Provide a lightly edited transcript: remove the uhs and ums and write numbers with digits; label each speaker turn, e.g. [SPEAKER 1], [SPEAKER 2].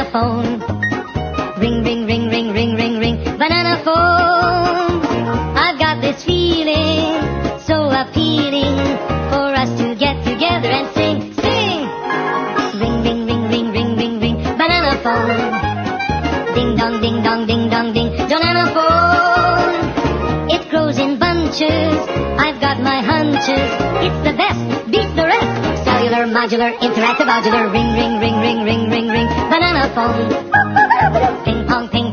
[SPEAKER 1] phone. Ring, ring, ring, ring, ring, ring, ring, banana phone. I've got this feeling so appealing for us to get together and sing, sing. Ring, ring, ring, ring, ring, ring, ring, banana phone. Ding dong, ding dong, ding dong, ding, banana phone. It grows in bunches, I've got my hunches. It's the best, beat the rest. Cellular, modular, interactive, modular. Ring, ring, ring, ring, ring, ring, ring, banana phone. Ping pong, ping